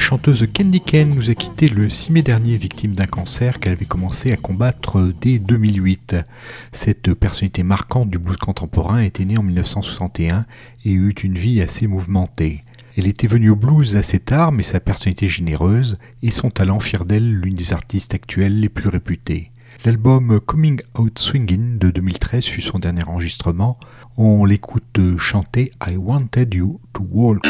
chanteuse Candy Kane nous a quitté le 6 mai dernier, victime d'un cancer qu'elle avait commencé à combattre dès 2008. Cette personnalité marquante du blues contemporain était née en 1961 et eut une vie assez mouvementée. Elle était venue au blues assez tard, mais sa personnalité généreuse et son talent firent d'elle l'une des artistes actuelles les plus réputées. L'album Coming Out Swingin' de 2013 fut son dernier enregistrement. On l'écoute chanter I Wanted You to Walk.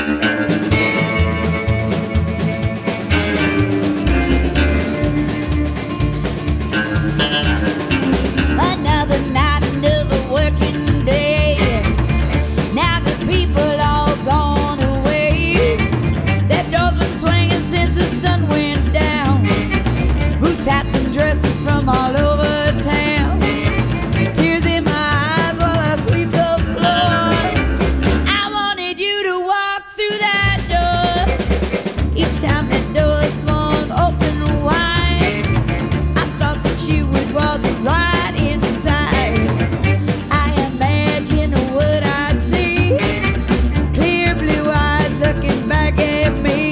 All over town, tears in my eyes while I sweep the floor. I wanted you to walk through that door. Each time that door swung open wide, I thought that you would walk right inside. I imagined what I'd see, clear blue eyes looking back at me.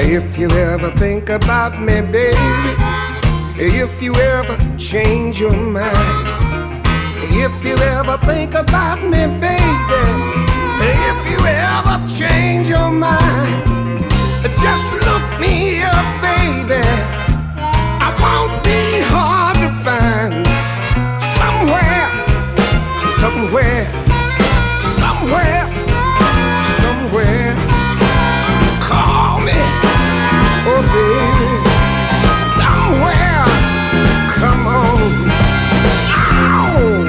If you ever think about me, baby, if you ever change your mind, if you ever think about me, baby, if you ever change your mind, just look me up, baby. I won't be hard to find. Somewhere, somewhere, somewhere, somewhere. Call me, oh baby. Somewhere, come on. Ow!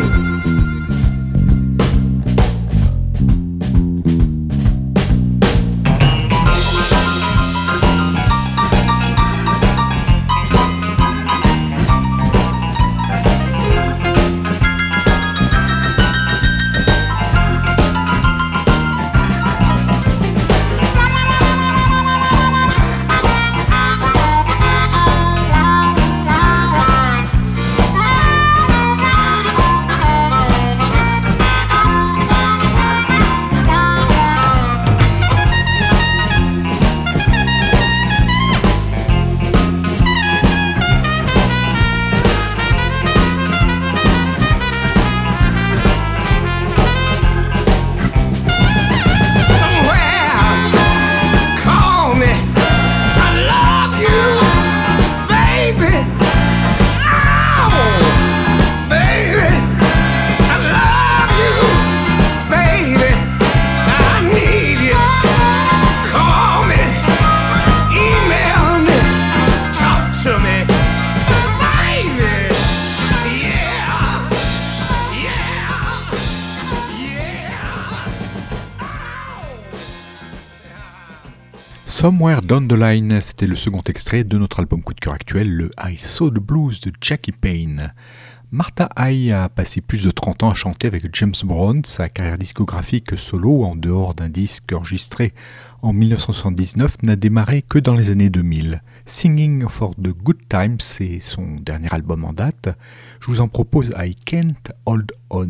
Somewhere Down the Line, c'était le second extrait de notre album coup de cœur actuel, le I Saw the Blues de Jackie Payne. Martha High a passé plus de 30 ans à chanter avec James Brown. Sa carrière discographique solo, en dehors d'un disque enregistré en 1979, n'a démarré que dans les années 2000. Singing for the Good Times, c'est son dernier album en date. Je vous en propose I Can't Hold On.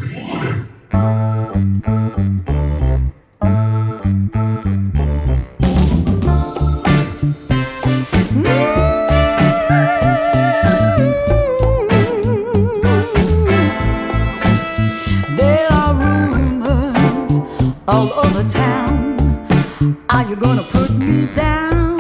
All over town, are you gonna put me down?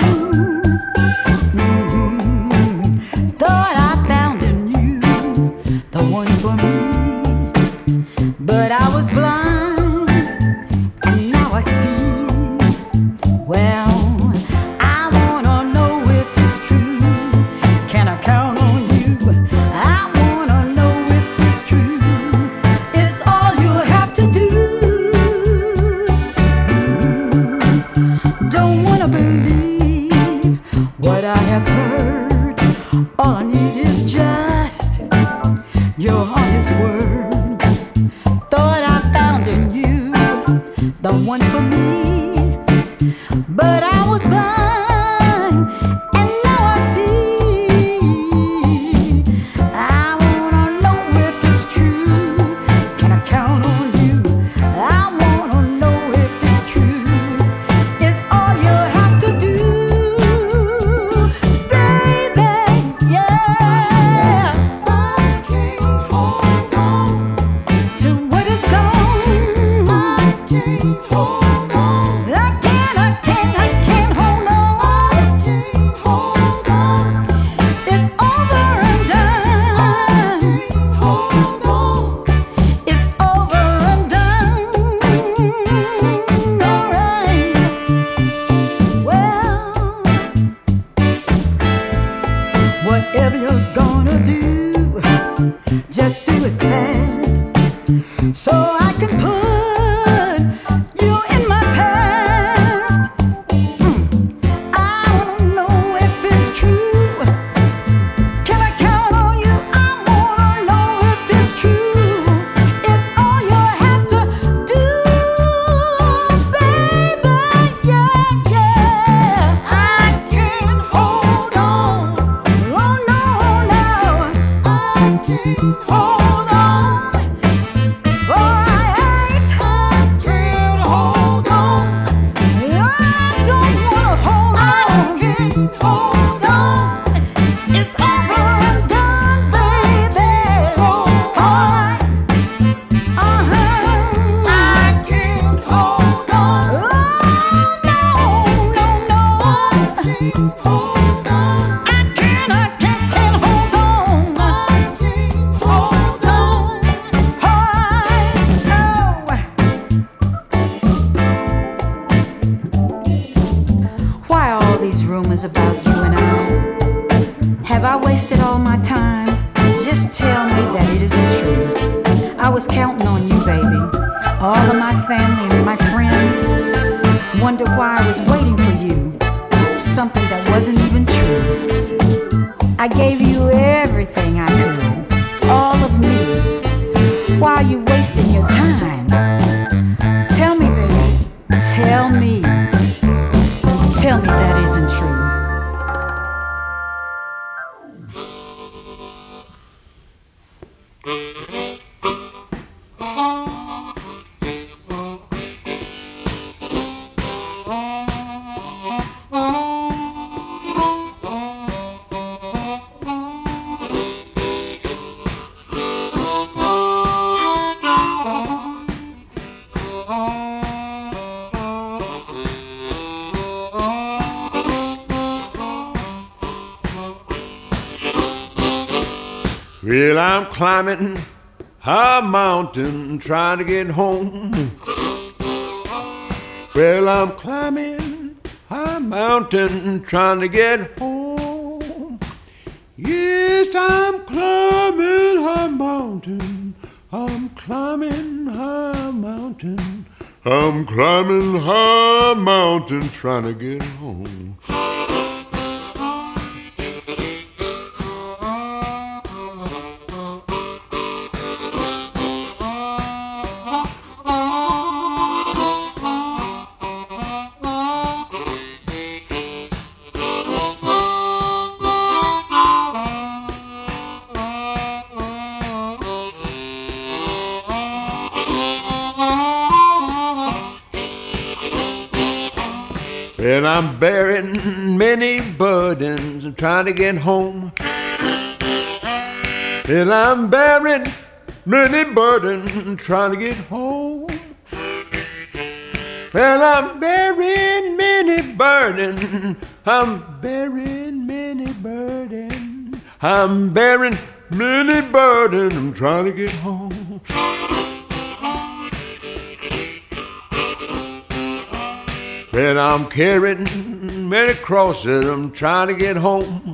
Thought I found in you the one for me, but I was blind, and now I see. Well, I wanna know if it's true. Can I count on you? I wanna know if it's true. It's all you have to do. Don't wanna believe what I have heard. All I need is just your honest word. Thought I found in you the one for me, but I was blind, and now I see. I wanna know if it's true. Can I count on you? I wanna know if it's true. It's all you have to do, baby, yeah. I can't hold on to what is gone. I can't hold on. I can't hold on. I can't hold on. It's over and done. I can't hold on. It's over and done. All right. Well, whatever you're gonna do, just do it fast, so I can put you in my past. I wanna know if it's true. Can I count on you? I wanna know if it's true. It's all you have to do, baby, yeah, yeah. I can't hold on. Oh, no, no. I can't hold on. Oh, I rumors about you and I. Have I wasted all my time? Just tell me that it isn't true. I was counting on you, baby. All of my family and my friends wonder why I was waiting for you. Something that wasn't even true. I gave you everything I could, all of me. Why are you wasting your time? Tell me, baby, tell me. Tell me that isn't true. Well, I'm climbing a mountain trying to get home. Well, I'm climbing a mountain trying to get home. Yes, I'm climbing a mountain. I'm climbing a mountain. I'm climbing a mountain trying to get home. And I'm bearing many burdens and trying to get home. And I'm bearing many burdens trying to get home. Well, I'm bearing many burdens. I'm bearing many burdens. I'm bearing many burdens. I'm trying to get home. And I'm carrying many crosses, I'm trying to get home.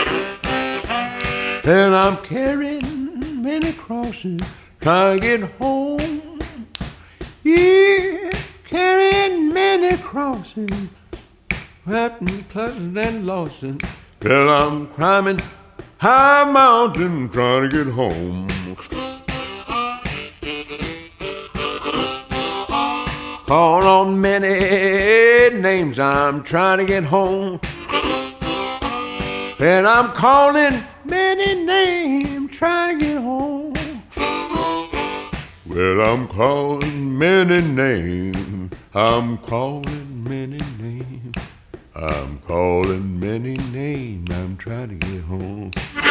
And I'm carrying many crosses, trying to get home. Yeah, carrying many crosses, happening, clutching and losing. Well, I'm climbing high mountain, trying to get home. Calling on many names, I'm trying to get home. And I'm calling many names, trying to get home. Well, I'm calling many names, I'm calling many names. I'm calling many names, I'm trying to get home.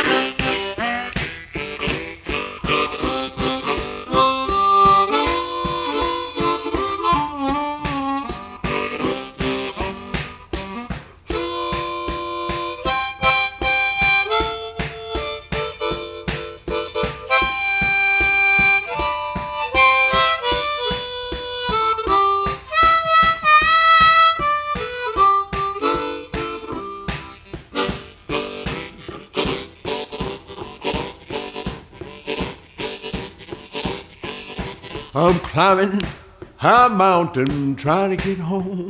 I'm climbing high mountain trying to get home.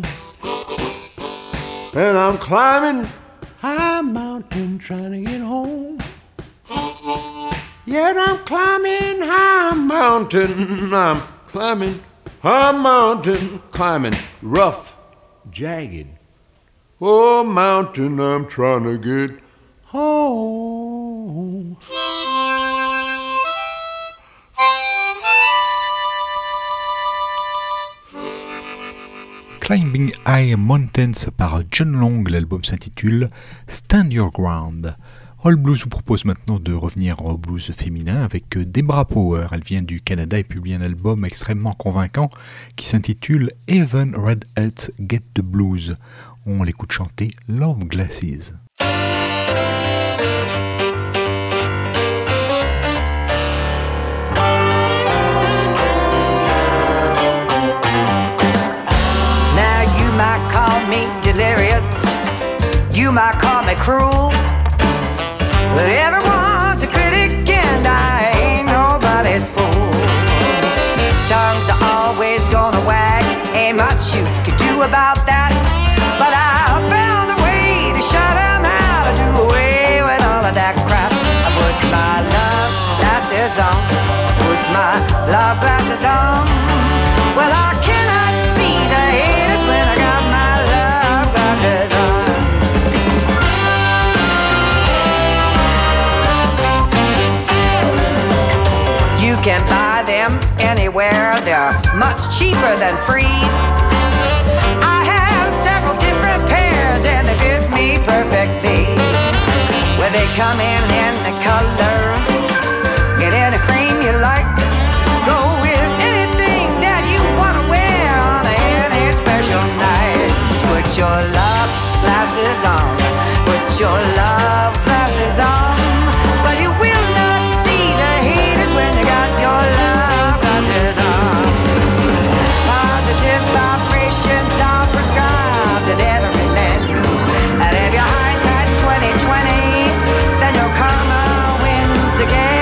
And I'm climbing high mountain trying to get home. Yet I'm climbing high mountain. I'm climbing high mountain, climbing rough, jagged. Oh, mountain, I'm trying to get home. Climbing High Mountains par John Long, l'album s'intitule Stand Your Ground. All Blues vous propose maintenant de revenir au blues féminin avec Debra Power. Elle vient du Canada et publie un album extrêmement convaincant qui s'intitule Even Redheads Get the Blues. On l'écoute chanter Love Glasses. Might call me delirious. You might call me cruel, but everyone's a critic and I ain't nobody's fool. Tongues are always gonna wag, ain't much you could do about that. But I found a way to shut them out, to do away with all of that crap. I put my love glasses on, put my love glasses on. Well, I cannot see the haters when I got my love glasses on. You can buy them anywhere, they're much cheaper than free. I have several different pairs and they fit me perfectly. Well, they come in the color, get any frame you like. Go with anything that you want to wear on any special night. Just put your love glasses on, put your love glasses on. Well, you will not see the haters when you got your love glasses on. Positive vibrations are prescribed at every lens. And if your hindsight's 20/20, then your karma wins again.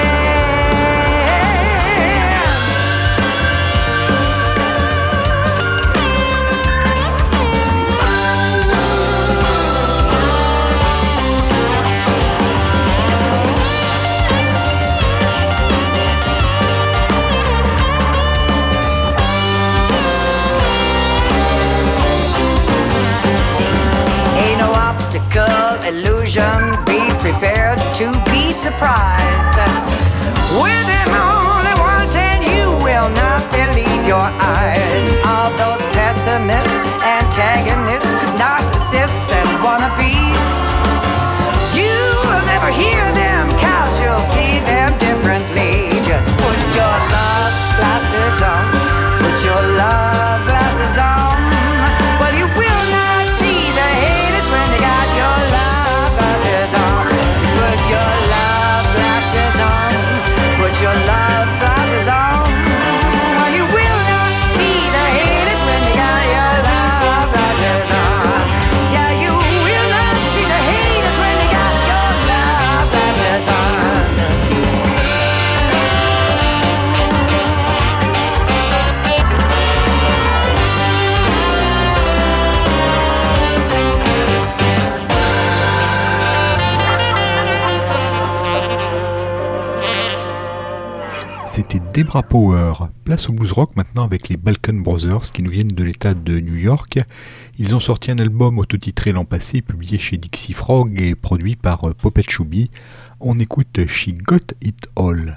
Illusion, be prepared to be surprised. With them only once and you will not believe your eyes. All those pessimists, antagonists, narcissists and wannabes, you will never hear them, cause you'll see them differently. Just put your love glasses on, put your love glasses on. Well, you will not see the haters when you got your love glasses on. Just put your love glasses on, put your love glasses on. Well, you will not see the haters when you got your love glasses on. Yeah, you will not see the haters when you got your love glasses on. C'était Debra Power. Place au blues rock maintenant avec les Balkan Brothers qui nous viennent de l'état de New York. Ils ont sorti un album autotitré l'an passé, publié chez Dixie Frog et produit par Puppet Chubby. On écoute She Got It All.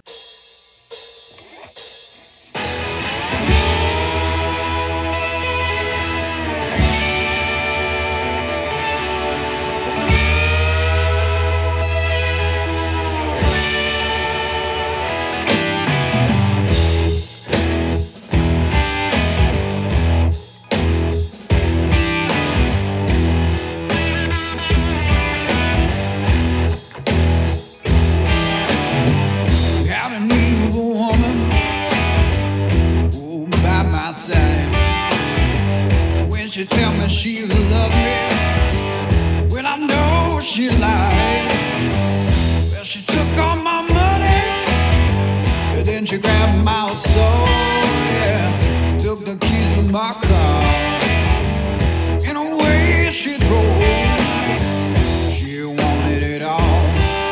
She tell me she loved me when I know she lied. Well, she took all my money, and then she grabbed my soul. Yeah, took the keys to my car, and away she drove. She wanted it all,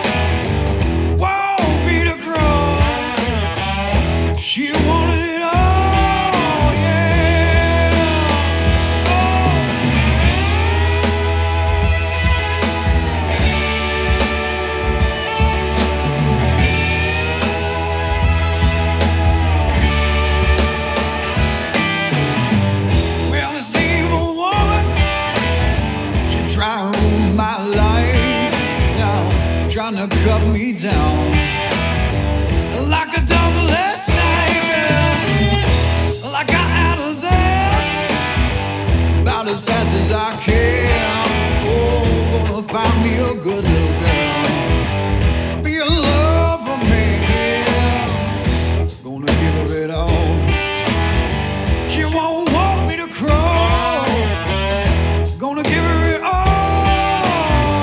want me to grow. She wanted it all. Trying to cut me down like a double-edged knife. Well, I got out of there about as fast as I can. Oh, gonna find me a good little girl, be in love for me, gonna give her it all. She won't want me to crawl, gonna give her it all.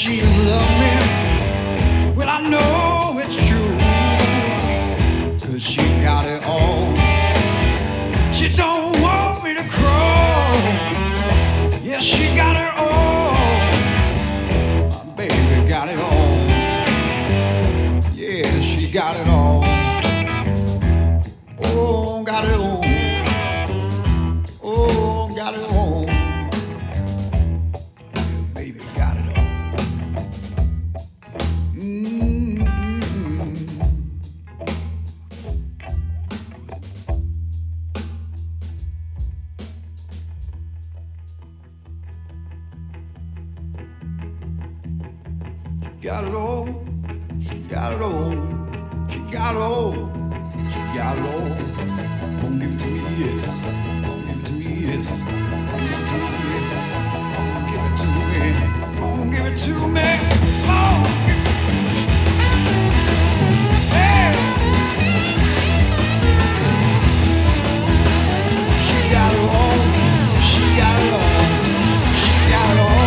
she loved me. Well, I know it's true, 'cause she got it all. She don't want me to crawl. Yeah, she got it all. My baby got it all. Yeah, she got it all. Oh, got it all. Oh, got it all. Baby got it all. Got it all, she got it all, she got it all, she got it all. Won't give it to me, yes. Won't give it to me, yes. Won't give it to me, yes. Won't give it to me, won't give it to me. Oh. Hey. She got it all, she got it all, she got it all.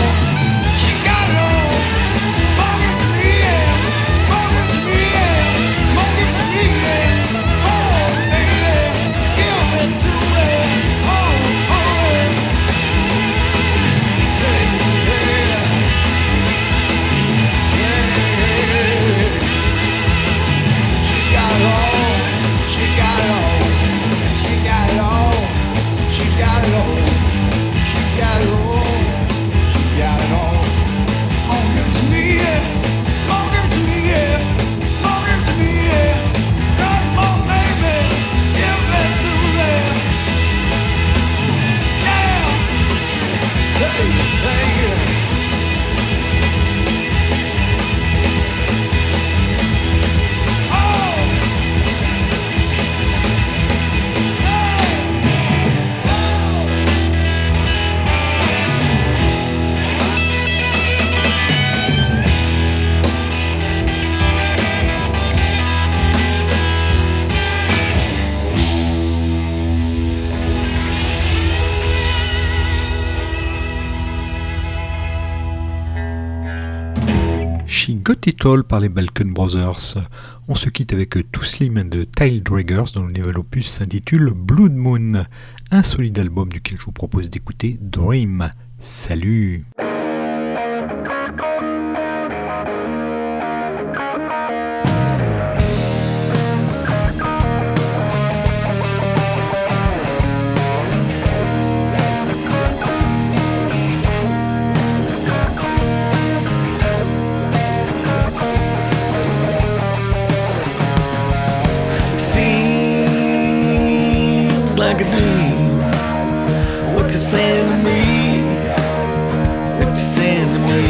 She Got It All par les Balkan Brothers. On se quitte avec Too Slim and the Tail Draggers dont le nouvel opus s'intitule Blood Moon, un solide album duquel je vous propose d'écouter Dream. Salut! Like a dream. What you saying to me? What you saying to me?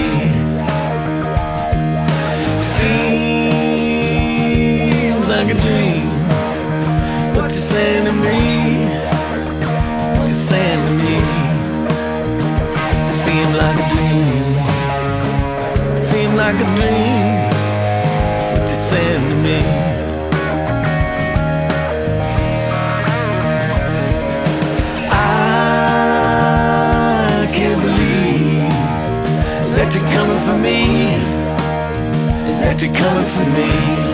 Seems like a dream. What you saying to me? What you saying to me? Seems like a dream. Seems like a dream. What you saying to me? That you're coming for me, that you're coming for me.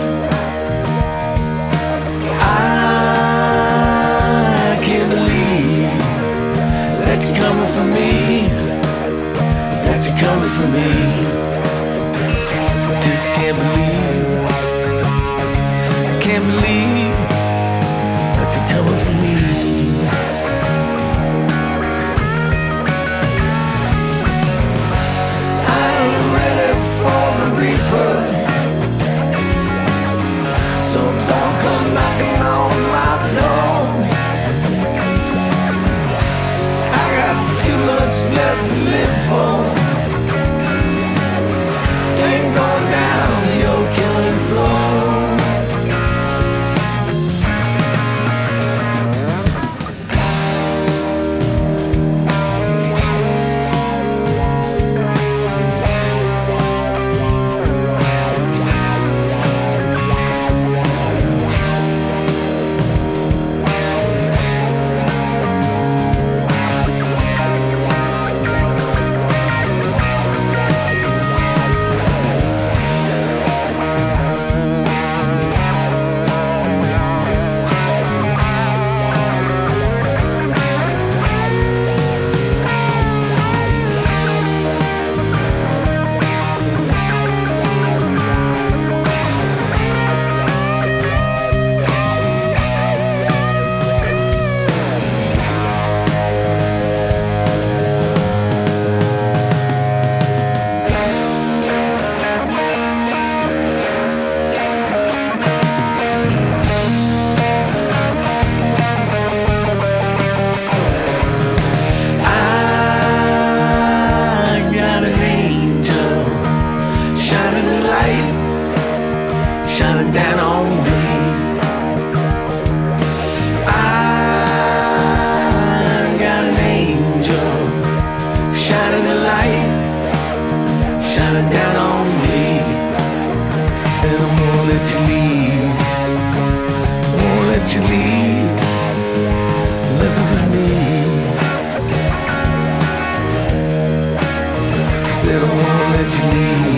I can't believe that you're coming for me, that you're coming for me. Just can't believe, can't believe that you're coming for me. Reaper, so don't come knocking on my door. I got too much left to live for. Ain't going down your killing floor. shining down on me. I got an angel shining a light, shining down on me. Said I won't let you leave, won't let you leave, living with me. Said I won't let you leave.